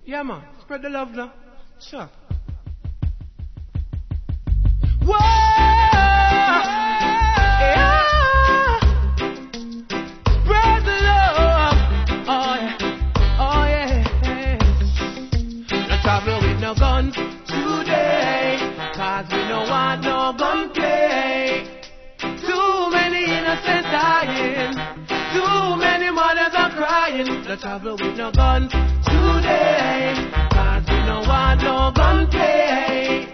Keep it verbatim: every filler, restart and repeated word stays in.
Yeah, man. Spread the love now. Sure. Whoa! Yeah. Spread the love. Oh, yeah. Oh, yeah. No travel with no guns today. Cause we don't want no gunplay. Too many innocents dying. Too many mothers are crying. No travel with no guns today. Cause we don't want no gunplay.